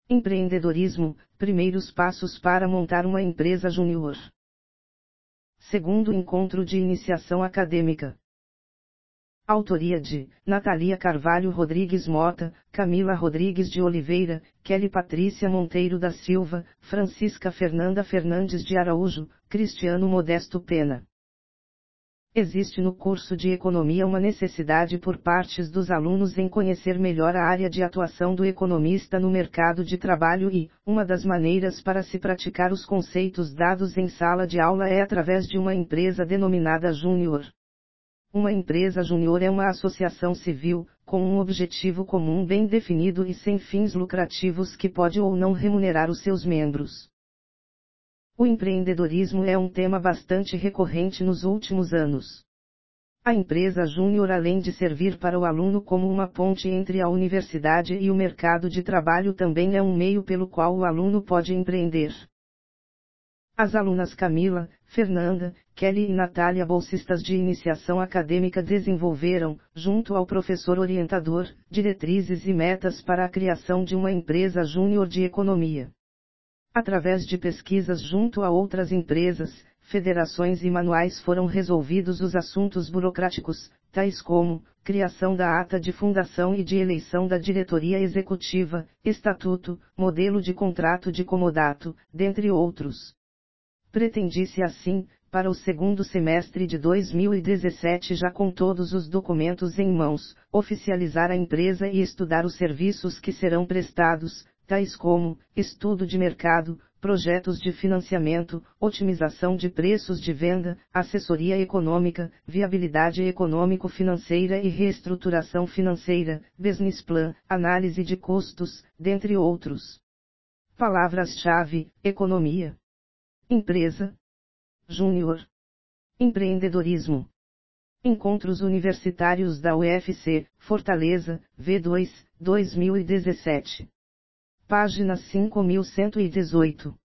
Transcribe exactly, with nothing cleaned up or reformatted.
Empreendedorismo, primeiros passos para montar uma empresa júnior. Segundo encontro de iniciação acadêmica. Autoria de Natalia Carvalho Rodrigues Mota, Camila Rodrigues de Oliveira, Kelly Patrícia Monteiro da Silva, Francisca Fernanda Fernandes de Araújo, Cristiano Modesto Pena. Existe no curso de Economia uma necessidade por partes dos alunos em conhecer melhor a área de atuação do economista no mercado de trabalho e, uma das maneiras para se praticar os conceitos dados em sala de aula é através de uma empresa denominada júnior. Uma empresa júnior é uma associação civil, com um objetivo comum bem definido e sem fins lucrativos que pode ou não remunerar os seus membros. O empreendedorismo é um tema bastante recorrente nos últimos anos. A empresa júnior, além de servir para o aluno como uma ponte entre a universidade e o mercado de trabalho, também é um meio pelo qual o aluno pode empreender. As alunas Camila, Fernanda, Kelly e Natália, bolsistas de iniciação acadêmica, desenvolveram, junto ao professor orientador, diretrizes e metas para a criação de uma empresa júnior de economia. Através de pesquisas junto a outras empresas, federações e manuais foram resolvidos os assuntos burocráticos, tais como criação da ata de fundação e de eleição da diretoria executiva, estatuto, modelo de contrato de comodato, dentre outros. Pretendia-se assim, para o segundo semestre de dois mil e dezessete, já com todos os documentos em mãos, oficializar a empresa e estudar os serviços que serão prestados, tais como estudo de mercado, projetos de financiamento, otimização de preços de venda, assessoria econômica, viabilidade econômico-financeira e reestruturação financeira, business plan, análise de custos, dentre outros. Palavras-chave: economia, empresa júnior, empreendedorismo. Encontros Universitários da U F C, Fortaleza, V dois, dois mil e dezessete. Página cinco mil cento e dezoito.